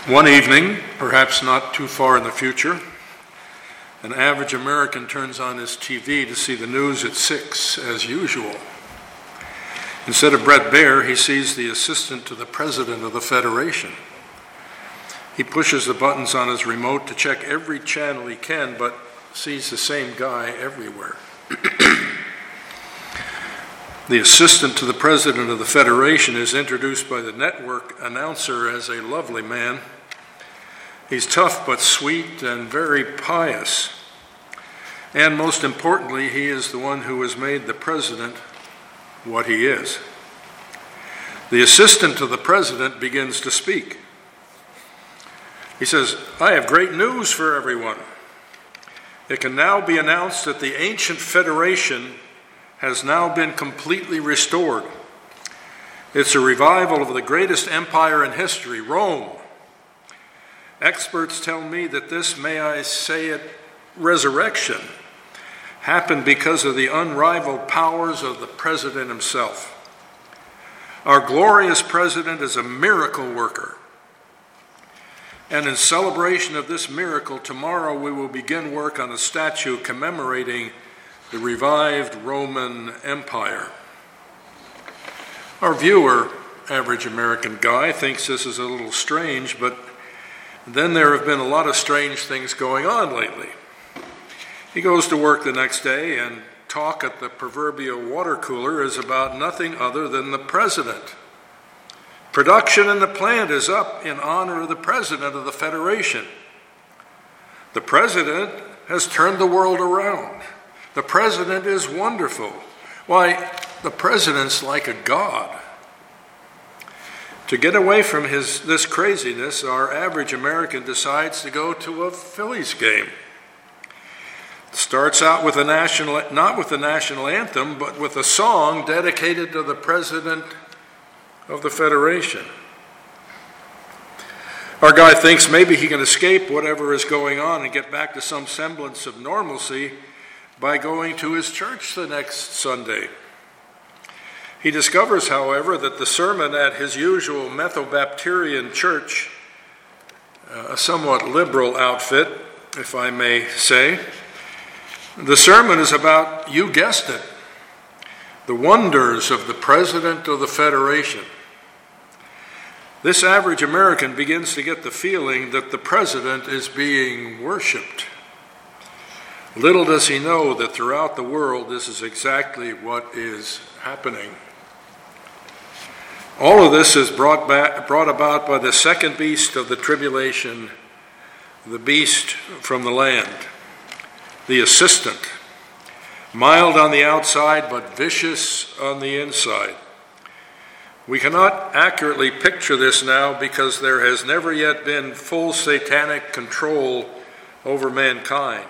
One evening, perhaps not too far in the future, an average American turns on his TV to see the news at 6 as usual. Instead of Bret Baier, he sees the assistant to the president of the Federation. He pushes the buttons on his remote to check every channel he can, but sees the same guy everywhere. The assistant to the president of the Federation is introduced by the network announcer as a lovely man. He's tough but sweet and very pious. And most importantly, he is the one who has made the president what he is. The assistant to the president begins to speak. He says, "I have great news for everyone. It can now be announced that the ancient Federation has now been completely restored. It's a revival of the greatest empire in history, Rome. Experts tell me that this, may I say it, resurrection happened because of the unrivaled powers of the president himself. Our glorious president is a miracle worker. And in celebration of this miracle, tomorrow we will begin work on a statue commemorating the revived Roman Empire." Our viewer, average American guy, thinks this is a little strange, but then there have been a lot of strange things going on lately. He goes to work the next day, and talk at the proverbial water cooler is about nothing other than the president. Production in the plant is up in honor of the president of the Federation. The president has turned the world around. The president is wonderful. Why, the president's like a god. To get away from this craziness, our average American decides to go to a Phillies game. It starts out with not with the national anthem, but with a song dedicated to the president of the Federation. Our guy thinks maybe he can escape whatever is going on and get back to some semblance of normalcy by going to his church the next Sunday. He discovers, however, that the sermon at his usual Methobaptirian church, a somewhat liberal outfit, if I may say, the sermon is about, you guessed it, the wonders of the president of the Federation. This average American begins to get the feeling that the president is being worshipped. Little does he know that throughout the world this is exactly what is happening. All of this is brought about by the second beast of the tribulation, the beast from the land, the assistant, mild on the outside but vicious on the inside. We cannot accurately picture this now because there has never yet been full satanic control over mankind.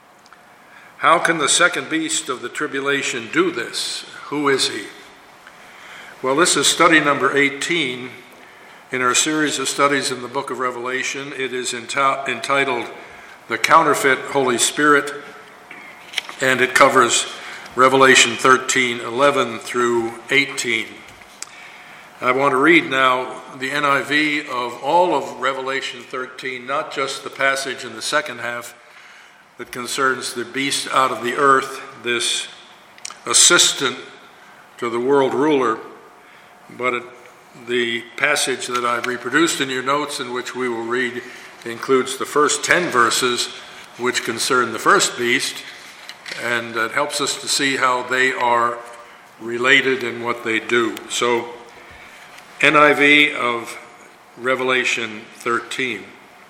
How can the second beast of the tribulation do this? Who is he? Well, this is study number 18 in our series of studies in the book of Revelation. It is entitled The Counterfeit Holy Spirit, and it covers Revelation 13:11 through 18. I want to read now the NIV of all of Revelation 13, not just the passage in the second half that concerns the beast out of the earth, this assistant to the world ruler, but the passage that I've reproduced in your notes, in which we will read, includes the first 10 verses which concern the first beast, and it helps us to see how they are related in what they do. So, NIV of Revelation 13.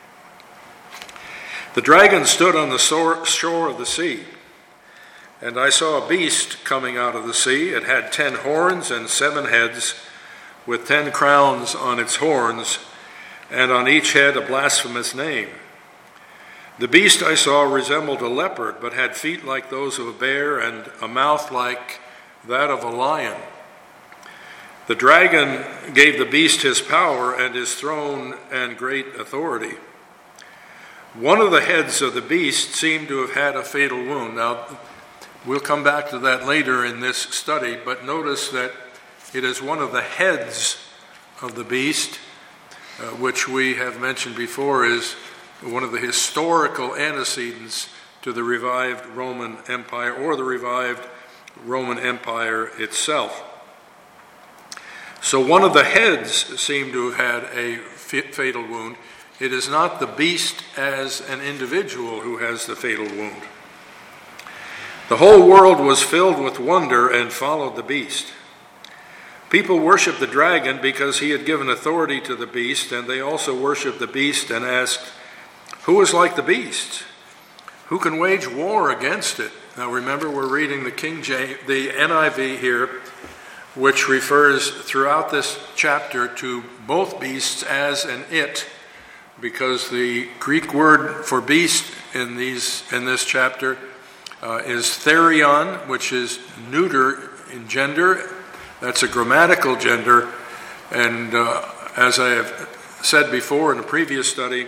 The dragon stood on the shore of the sea, and I saw a beast coming out of the sea. It had 10 horns and 7 heads, with 10 crowns on its horns, and on each head a blasphemous name. The beast I saw resembled a leopard, but had feet like those of a bear and a mouth like that of a lion. The dragon gave the beast his power and his throne and great authority. One of the heads of the beast seemed to have had a fatal wound. Now, we'll come back to that later in this study, but notice that it is one of the heads of the beast which we have mentioned before is one of the historical antecedents to the revived Roman Empire, or the revived Roman Empire itself. So one of the heads seemed to have had a fatal wound. It is not the beast as an individual who has the fatal wound. The whole world was filled with wonder and followed the beast. People worshiped the dragon because he had given authority to the beast, and they also worshiped the beast and asked, "Who is like the beast? Who can wage war against it?" Now remember, we're reading the NIV here, which refers throughout this chapter to both beasts as an it, because the Greek word for beast in this chapter is therion, which is neuter in gender. That's a grammatical gender, and as I have said before in a previous study,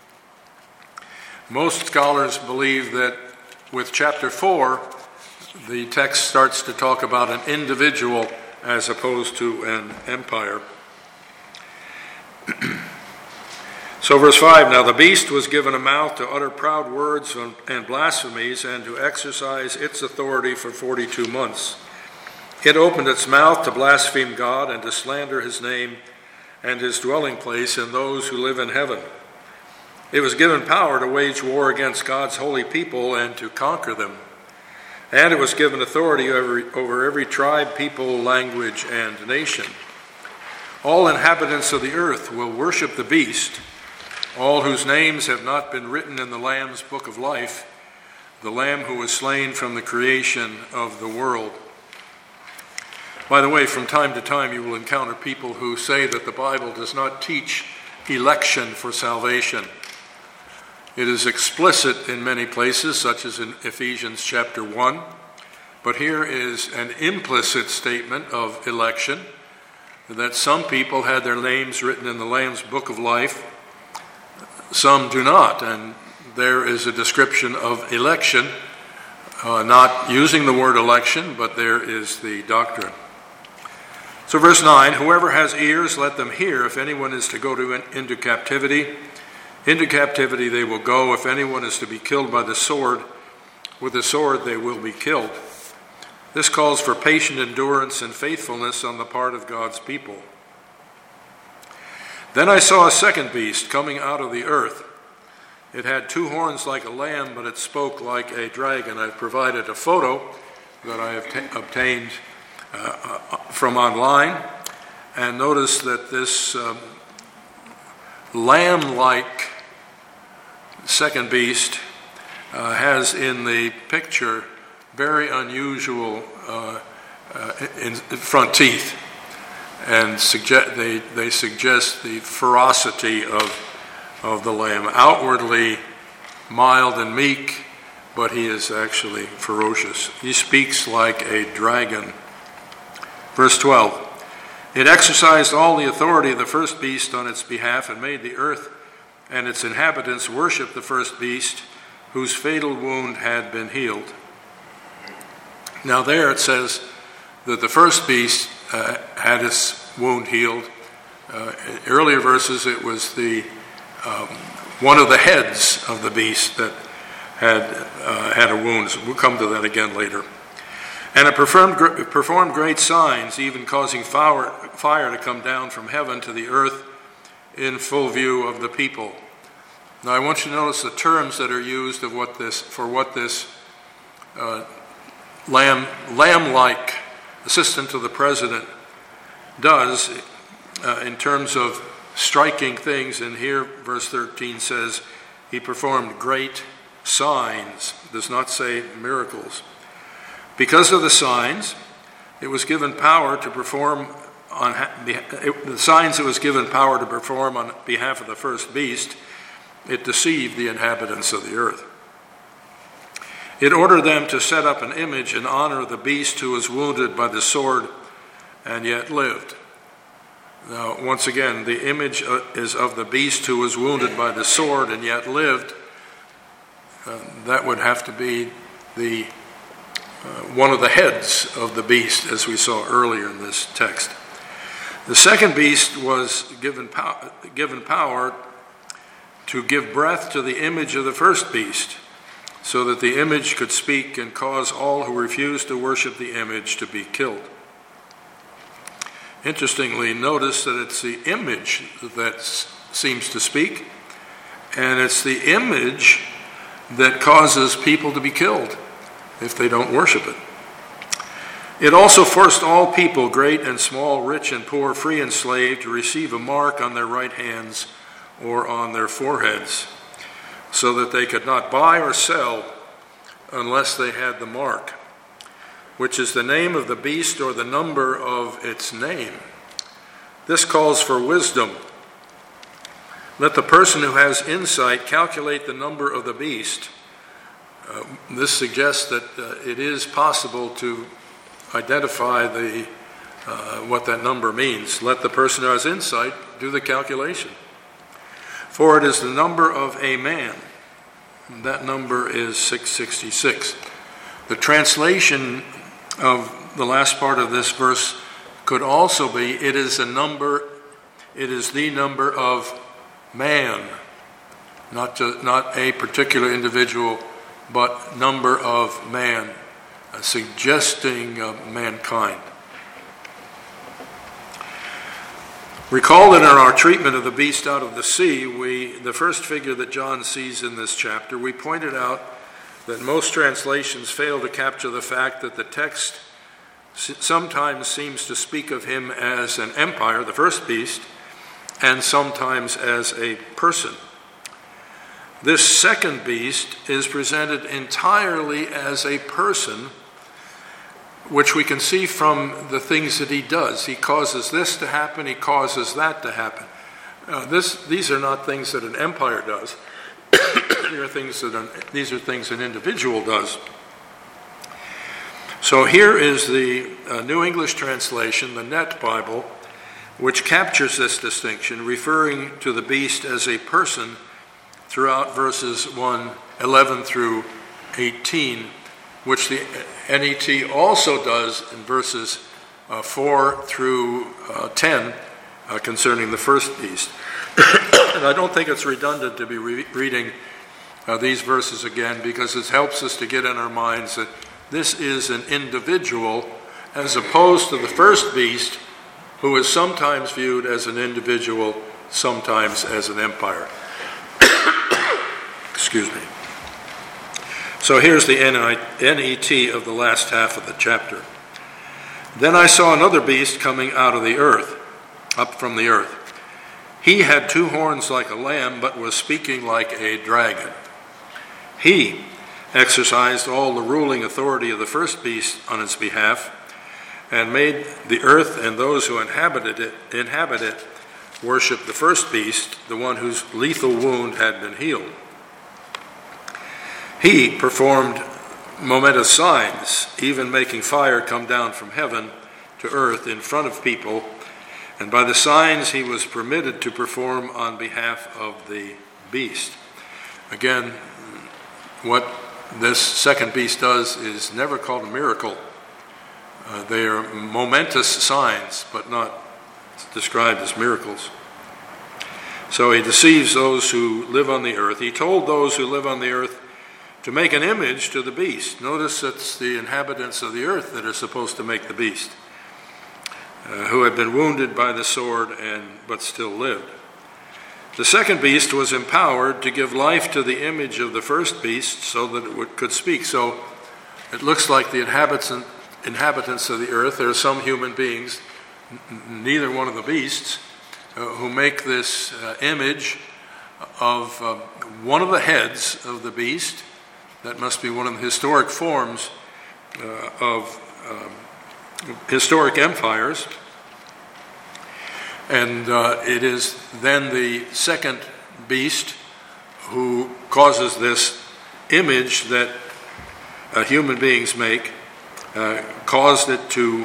most scholars believe that with chapter 4, the text starts to talk about an individual as opposed to an empire. So verse 5, "Now the beast was given a mouth to utter proud words and blasphemies, and to exercise its authority for 42 months. It opened its mouth to blaspheme God and to slander his name and his dwelling place and those who live in heaven. It was given power to wage war against God's holy people and to conquer them. And it was given authority over every tribe, people, language, and nation. All inhabitants of the earth will worship the beast, all whose names have not been written in the Lamb's book of life, the Lamb who was slain from the creation of the world." By the way, from time to time you will encounter people who say that the Bible does not teach election for salvation. It is explicit in many places, such as in Ephesians chapter 1, but here is an implicit statement of election, that some people had their names written in the Lamb's book of life, some do not, and there is a description of election, not using the word election, but there is the doctrine. So verse 9, "Whoever has ears, let them hear. If anyone is to go into captivity they will go. If anyone is to be killed by the sword, with the sword they will be killed." This calls for patient endurance and faithfulness on the part of God's people. "Then I saw a second beast coming out of the earth. It had 2 horns like a lamb, but it spoke like a dragon." I've provided a photo that I have obtained from online, and notice that this lamb-like second beast has in the picture very unusual front teeth, and they suggest the ferocity of the lamb. Outwardly mild and meek, but he is actually ferocious. He speaks like a dragon. Verse 12, "It exercised all the authority of the first beast on its behalf and made the earth and its inhabitants worship the first beast whose fatal wound had been healed." Now there it says that the first beast had its wound healed. In earlier verses it was the one of the heads of the beast that had a wound. So we'll come to that again later. "And it performed great signs, even causing fire to come down from heaven to the earth in full view of the people." Now I want you to notice the terms that are used for what this lamb-like assistant to the president does in terms of striking things. And here verse 13 says he performed great signs. It does not say miracles. Because of the signs, it was given power to perform the signs it was given power to perform on behalf of the first beast. It deceived the inhabitants of the earth. It ordered them to set up an image in honor of the beast who was wounded by the sword and yet lived. Now, once again, the image is of the beast who was wounded by the sword and yet lived. That would have to be the one of the heads of the beast, as we saw earlier in this text. The second beast was given power to give breath to the image of the first beast, so that the image could speak and cause all who refused to worship the image to be killed. Interestingly, notice that it's the image that seems to speak, and it's the image that causes people to be killed if they don't worship it. It also forced all people, great and small, rich and poor, free and slave, to receive a mark on their right hands or on their foreheads, so that they could not buy or sell unless they had the mark, which is the name of the beast or the number of its name. This calls for wisdom. Let the person who has insight calculate the number of the beast. This suggests that it is possible to identify what that number means. Let the person who has insight do the calculation. For it is the number of a man. That number is 666. The translation of the last part of this verse could also be, it is the number of man. Not a particular individual, but number of man, suggesting mankind. Recall that in our treatment of the beast out of the sea, the first figure that John sees in this chapter, we pointed out that most translations fail to capture the fact that the text sometimes seems to speak of him as an empire, the first beast, and sometimes as a person. This second beast is presented entirely as a person, which we can see from the things that he does. He causes this to happen, he causes that to happen. These are not things that an empire does. These are things an individual does. So here is the New English translation, the Net Bible, which captures this distinction, referring to the beast as a person throughout verses 11 through 18, which the NET also does in verses 4 through 10 concerning the first beast. And I don't think it's redundant to be reading these verses again, because it helps us to get in our minds that this is an individual as opposed to the first beast, who is sometimes viewed as an individual, sometimes as an empire. Excuse me. So here's the NET of the last half of the chapter. Then I saw another beast coming out of the earth, up from the earth. He had 2 horns like a lamb, but was speaking like a dragon. He exercised all the ruling authority of the first beast on its behalf, and made the earth and those who inhabit it worship the first beast, the one whose lethal wound had been healed. He performed momentous signs, even making fire come down from heaven to earth in front of people, and by the signs he was permitted to perform on behalf of the beast. Again, what this second beast does is never called a miracle. They are momentous signs, but not described as miracles. So he deceives those who live on the earth. He told those who live on the earth to make an image to the beast. Notice it's the inhabitants of the earth that are supposed to make the beast, who had been wounded by the sword but still lived. The second beast was empowered to give life to the image of the first beast so that it could speak. So it looks like the inhabitants of the earth, there are some human beings, neither one of the beasts, who make this image of one of the heads of the beast. That must be one of the historic forms of historic empires. And it is then the second beast who causes this image that human beings make, caused it to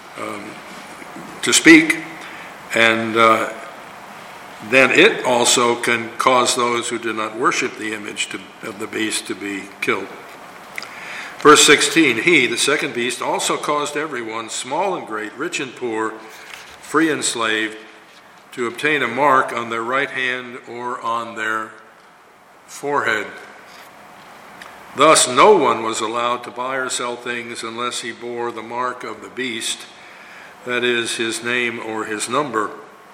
speak, and then it also can cause those who do not worship the image of the beast to be killed. Verse 16, he, the second beast, also caused everyone, small and great, rich and poor, free and slave, to obtain a mark on their right hand or on their forehead. Thus, no one was allowed to buy or sell things unless he bore the mark of the beast, that is, his name or his number.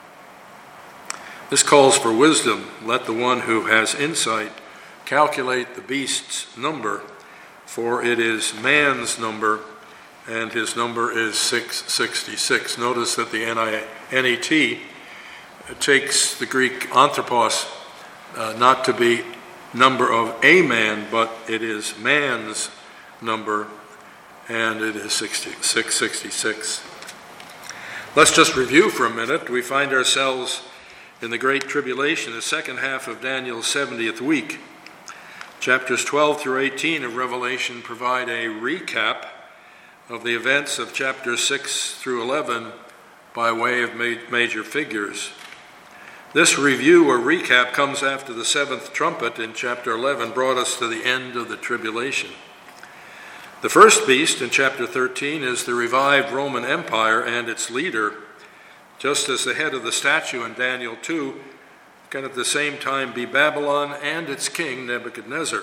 This calls for wisdom. Let the one who has insight calculate the beast's number, for it is man's number, and his number is 666. Notice that the NET takes the Greek anthropos not to be number of a man, but it is man's number, and it is 666. Let's just review for a minute. We find ourselves in the Great Tribulation, the second half of Daniel's 70th week. Chapters 12 through 18 of Revelation provide a recap of the events of chapters 6 through 11 by way of major figures. This review or recap comes after the seventh trumpet in chapter 11 brought us to the end of the tribulation. The first beast in chapter 13 is the revived Roman Empire and its leader, just as the head of the statue in Daniel 2 can at the same time be Babylon and its king Nebuchadnezzar.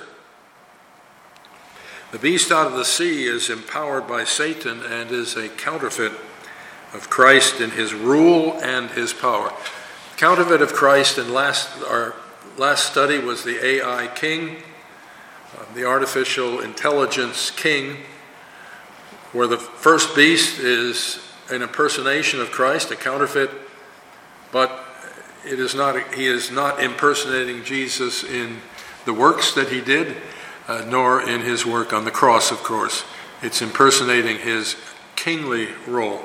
The beast out of the sea is empowered by Satan and is a counterfeit of Christ in his rule and his power. Counterfeit of Christ in our last study was the AI king, the artificial intelligence king, where the first beast is an impersonation of Christ, a counterfeit, but he is not impersonating Jesus in the works that he did, nor in his work on the cross, of course. It's impersonating his kingly role.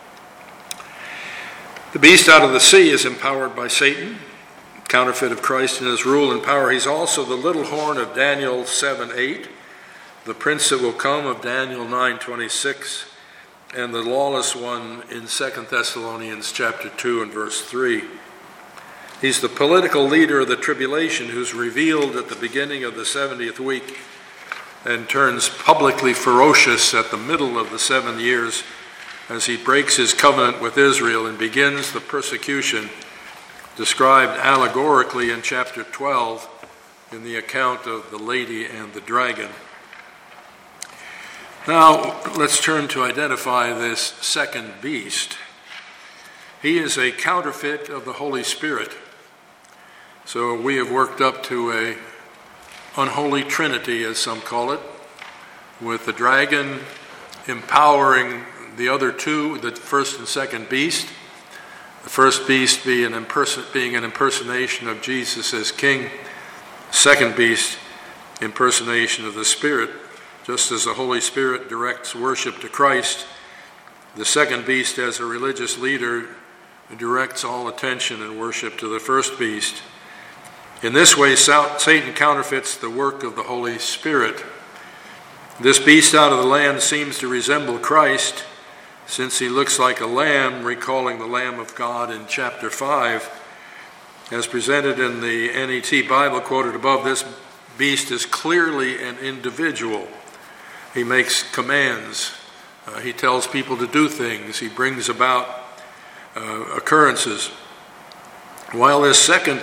The beast out of the sea is empowered by Satan, counterfeit of Christ in his rule and power. He's also the little horn of Daniel 7:8, the prince that will come of Daniel 9:26, and the lawless one in 2 Thessalonians chapter 2 and verse 3. He's the political leader of the tribulation who's revealed at the beginning of the 70th week and turns publicly ferocious at the middle of the 7 years as he breaks his covenant with Israel and begins the persecution described allegorically in chapter 12 in the account of the lady and the dragon. Now, let's turn to identify this second beast. He is a counterfeit of the Holy Spirit. So we have worked up to a unholy trinity, as some call it, with the dragon empowering the other two, the first and second beast. The first beast being an impersonation of Jesus as king. Second beast, impersonation of the Spirit. Just as the Holy Spirit directs worship to Christ, the second beast, as a religious leader, directs all attention and worship to the first beast. In this way, Satan counterfeits the work of the Holy Spirit. This beast out of the land seems to resemble Christ, since he looks like a lamb, recalling the Lamb of God in chapter 5. As presented in the NET Bible quoted above, this beast is clearly an individual. He makes commands. He tells people to do things. He brings about occurrences. While this second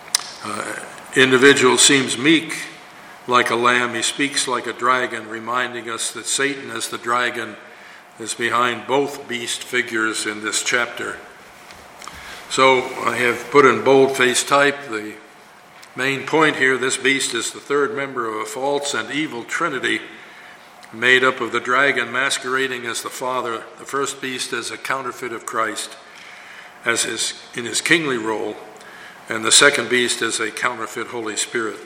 individual seems meek like a lamb, he speaks like a dragon, reminding us that Satan, as the dragon, is behind both beast figures in this chapter. So I have put in bold-face type the main point here. This beast is the third member of a false and evil trinity made up of the dragon masquerading as the Father, the first beast as a counterfeit of Christ in his kingly role, and the second beast as a counterfeit Holy Spirit.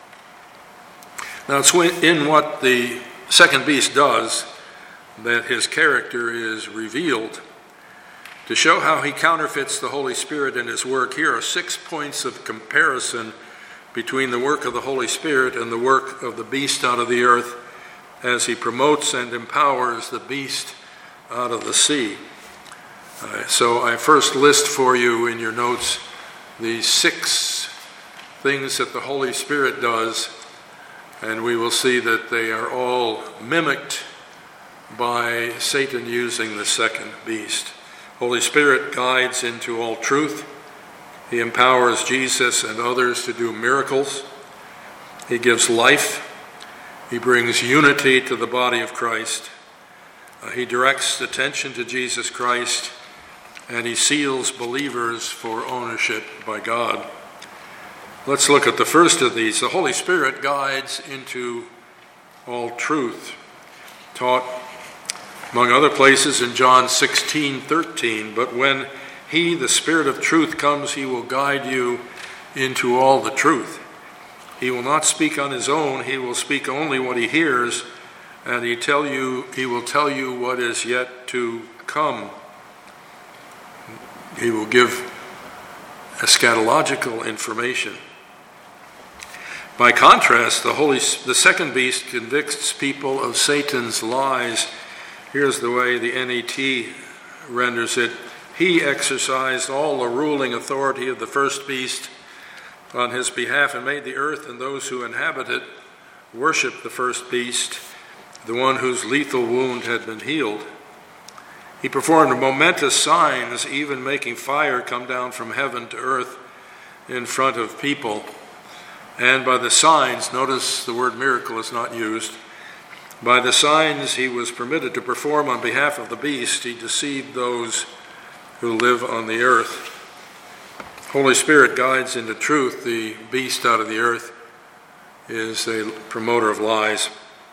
Now it's in what the second beast does that his character is revealed. To show how he counterfeits the Holy Spirit in his work, here are 6 points of comparison between the work of the Holy Spirit and the work of the beast out of the earth as he promotes and empowers the beast out of the sea. So I first list for you in your notes the 6 things that the Holy Spirit does, and we will see that they are all mimicked by Satan using the second beast. Holy Spirit guides into all truth. He empowers Jesus and others to do miracles. He gives life. He brings unity to the body of Christ. He directs attention to Jesus Christ, and he seals believers for ownership by God. Let's look at the first of these. The Holy Spirit guides into all truth, taught among other places in John 16:13. But when he, the Spirit of truth, comes, he will guide you into all the truth. He will not speak on his own. He will speak only what he hears, and he will tell you what is yet to come. He will give eschatological information. By contrast, the second beast convicts people of Satan's lies. Here's the way the NET renders it. He exercised all the ruling authority of the first beast on his behalf and made the earth and those who inhabit it worship the first beast, the one whose lethal wound had been healed. He performed momentous signs, even making fire come down from heaven to earth in front of people. And by the signs, notice the word miracle is not used, by the signs he was permitted to perform on behalf of the beast, he deceived those who live on the earth. Holy Spirit guides into truth. The beast out of the earth is a promoter of lies.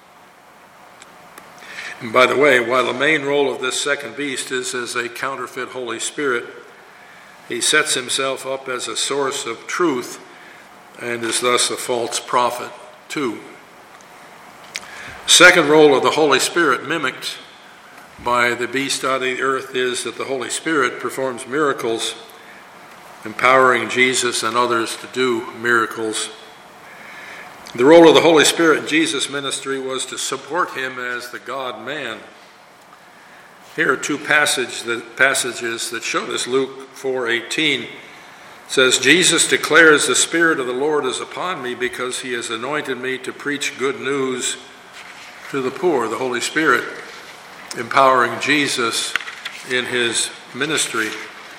And by the way, while the main role of this second beast is as a counterfeit Holy Spirit, he sets himself up as a source of truth and is thus a false prophet too. Second role of the Holy Spirit, mimicked by the beast out of the earth, is that the Holy Spirit performs miracles, empowering Jesus and others to do miracles. The role of the Holy Spirit in Jesus' ministry was to support him as the God-man. Here are two passages that show this. Luke 4:18 says, Jesus declares, the Spirit of the Lord is upon me because he has anointed me to preach good news to the poor. The Holy Spirit empowering Jesus in his ministry.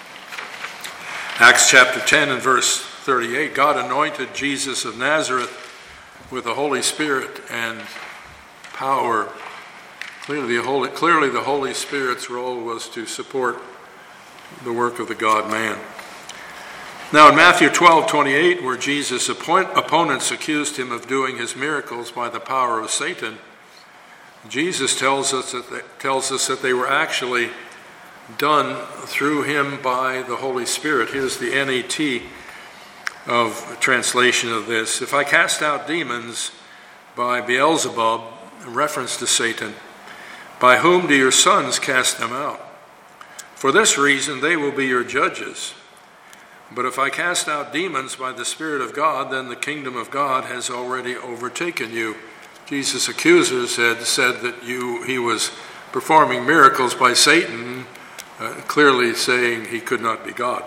Acts chapter 10 and verse 38, God anointed Jesus of Nazareth with the Holy Spirit and power. Clearly the Holy Spirit's role was to support the work of the God-man. Now in Matthew 12:28, where Jesus' opponents accused him of doing his miracles by the power of Satan, Jesus tells us that they were actually done through him by the Holy Spirit. Here's the NET of translation of this. If I cast out demons by Beelzebub, in reference to Satan, by whom do your sons cast them out? For this reason they will be your judges. But if I cast out demons by the Spirit of God, then the kingdom of God has already overtaken you. Jesus' accusers had said that he was performing miracles by Satan, clearly saying he could not be God.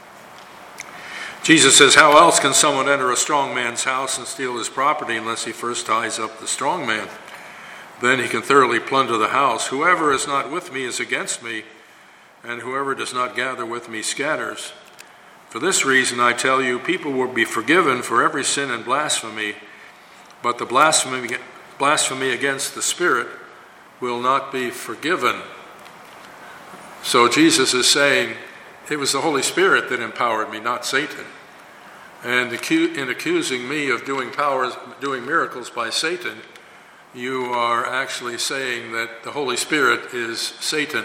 Jesus says, how else can someone enter a strong man's house and steal his property unless he first ties up the strong man? Then he can thoroughly plunder the house. Whoever is not with me is against me, and whoever does not gather with me scatters. For this reason I tell you, people will be forgiven for every sin and blasphemy, but the blasphemy against the Spirit will not be forgiven. So Jesus is saying, it was the Holy Spirit that empowered me, not Satan. And in accusing me of doing miracles by Satan, you are actually saying that the Holy Spirit is Satan.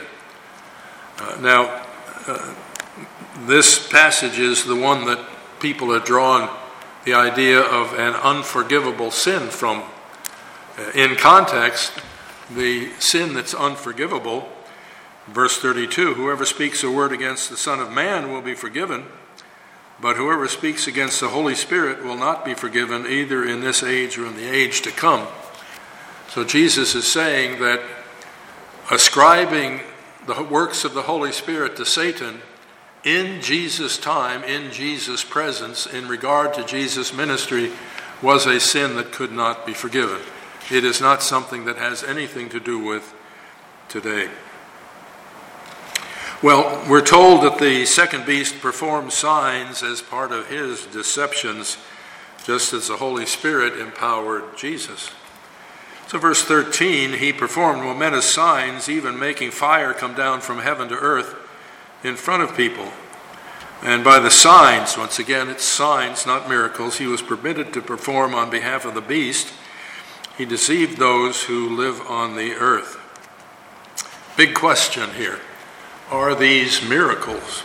This passage is the one that people are drawing the idea of an unforgivable sin from. In context, the sin that's unforgivable, verse 32, whoever speaks a word against the Son of Man will be forgiven, but whoever speaks against the Holy Spirit will not be forgiven, either in this age or in the age to come. So Jesus is saying that ascribing the works of the Holy Spirit to Satan in Jesus' time, in Jesus' presence, in regard to Jesus' ministry, was a sin that could not be forgiven. It is not something that has anything to do with today. Well, we're told that the second beast performed signs as part of his deceptions, just as the Holy Spirit empowered Jesus. So verse 13, he performed momentous signs, even making fire come down from heaven to earth in front of people. And by the signs, once again, it's signs, not miracles, he was permitted to perform on behalf of the beast. He deceived those who live on the earth. Big question here. Are these miracles?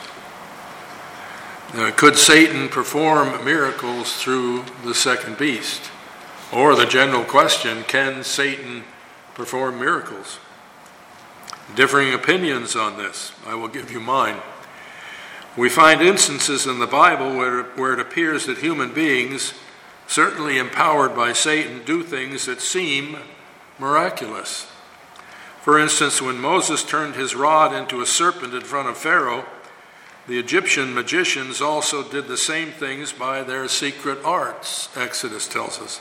Could Satan perform miracles through the second beast? Or the general question, can Satan perform miracles? Differing opinions on this. I will give you mine. We find instances in the Bible where it appears that human beings, certainly empowered by Satan, do things that seem miraculous. For instance, when Moses turned his rod into a serpent in front of Pharaoh, the Egyptian magicians also did the same things by their secret arts, Exodus tells us.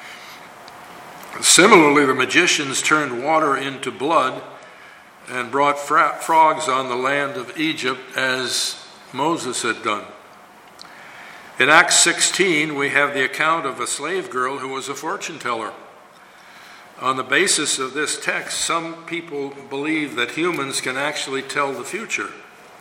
Similarly, the magicians turned water into blood and brought frogs on the land of Egypt as Moses had done. In Acts 16, we have the account of a slave girl who was a fortune teller. On the basis of this text, some people believe that humans can actually tell the future.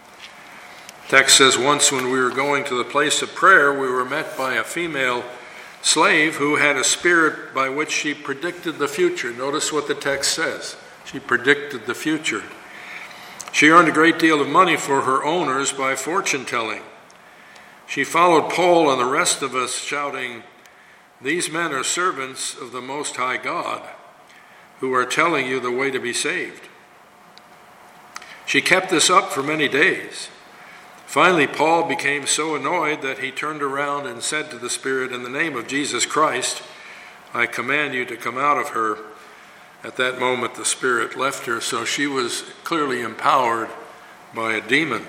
The text says, once when we were going to the place of prayer, we were met by a female slave who had a spirit by which she predicted the future. Notice what the text says. She predicted the future. She earned a great deal of money for her owners by fortune telling. She followed Paul and the rest of us shouting, "These men are servants of the Most High God, who are telling you the way to be saved." She kept this up for many days. Finally, Paul became so annoyed that he turned around and said to the spirit, "In the name of Jesus Christ, I command you to come out of her." At that moment, the spirit left her, so she was clearly empowered by a demon.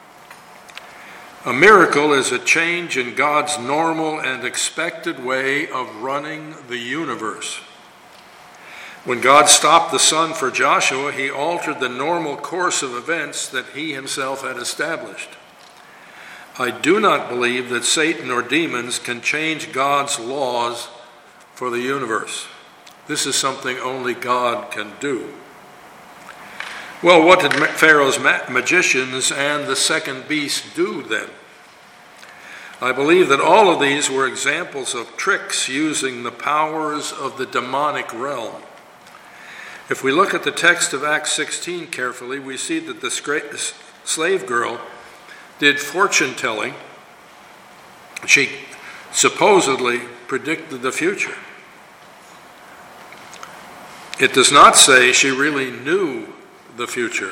A miracle is a change in God's normal and expected way of running the universe. When God stopped the sun for Joshua, he altered the normal course of events that he himself had established. I do not believe that Satan or demons can change God's laws for the universe. This is something only God can do. Well, what did Pharaoh's magicians and the second beast do then? I believe that all of these were examples of tricks using the powers of the demonic realm. If we look at the text of Acts 16 carefully, we see that the slave girl did fortune telling. She supposedly predicted the future. It does not say she really knew the future.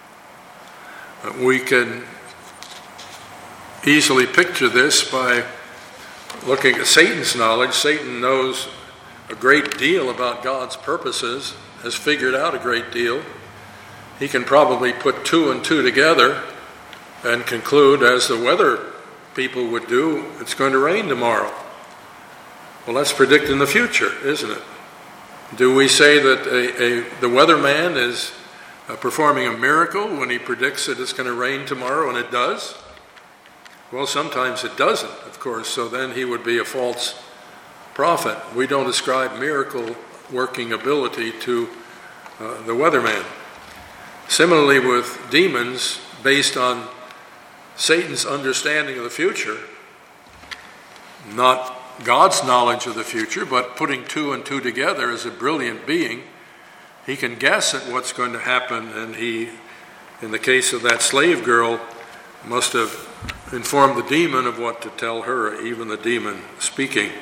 We can easily picture this by looking at Satan's knowledge. Satan knows a great deal about God's purposes, has figured out a great deal. He can probably put two and two together and conclude, as the weather people would do, it's going to rain tomorrow. Well, that's predicting the future, isn't it? Do we say that the weatherman is performing a miracle when he predicts that it's going to rain tomorrow and it does? Well, sometimes it doesn't, of course, so then he would be a false prophet. We don't ascribe miracle working ability to the weatherman. Similarly with demons, based on Satan's understanding of the future, not God's knowledge of the future, but putting two and two together as a brilliant being, he can guess at what's going to happen, and he, in the case of that slave girl, must have informed the demon of what to tell her, even the demon speaking.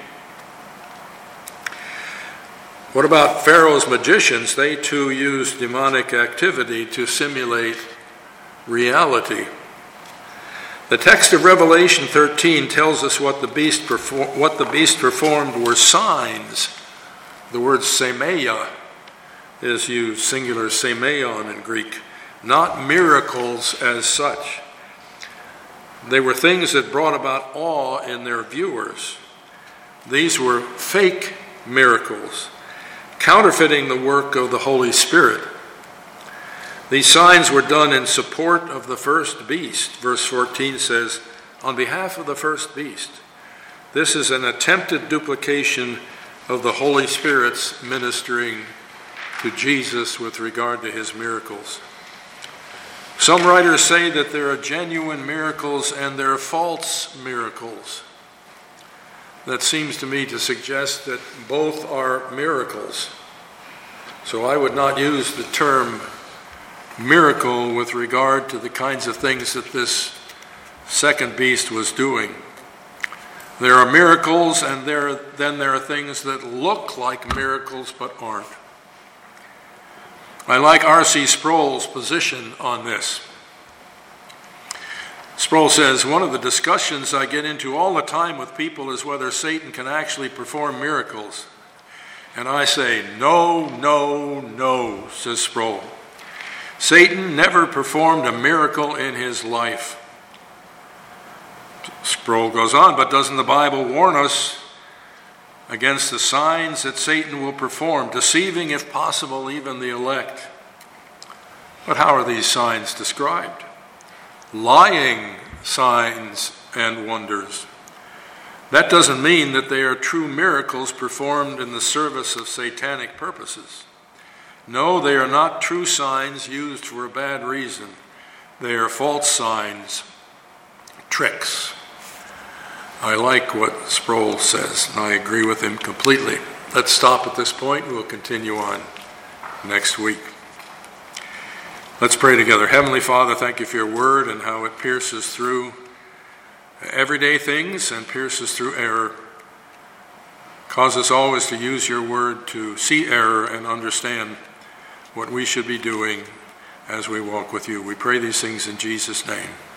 What about Pharaoh's magicians? They too used demonic activity to simulate reality. The text of Revelation 13 tells us what the beast performed were signs. The word semeia is used, singular semeion in Greek, not miracles as such. They were things that brought about awe in their viewers. These were fake miracles, counterfeiting the work of the Holy Spirit. These signs were done in support of the first beast. Verse 14 says, on behalf of the first beast. This is an attempted duplication of the Holy Spirit's ministering to Jesus with regard to his miracles. Some writers say that there are genuine miracles and there are false miracles. That seems to me to suggest that both are miracles. So I would not use the term miracle with regard to the kinds of things that this second beast was doing. There are miracles, and then there are things that look like miracles but aren't. I like R.C. Sproul's position on this. Sproul says, one of the discussions I get into all the time with people is whether Satan can actually perform miracles. And I say, no, no, no, says Sproul. Satan never performed a miracle in his life. Sproul goes on, but doesn't the Bible warn us against the signs that Satan will perform, deceiving, if possible, even the elect? But how are these signs described? Lying signs and wonders. That doesn't mean that they are true miracles performed in the service of satanic purposes. No, they are not true signs used for a bad reason. They are false signs, tricks. I like what Sproul says, and I agree with him completely. Let's stop at this point. We'll continue on next week. Let's pray together. Heavenly Father, thank you for your word and how it pierces through everyday things and pierces through error. Cause us always to use your word to see error and understand what we should be doing as we walk with you. We pray these things in Jesus' name.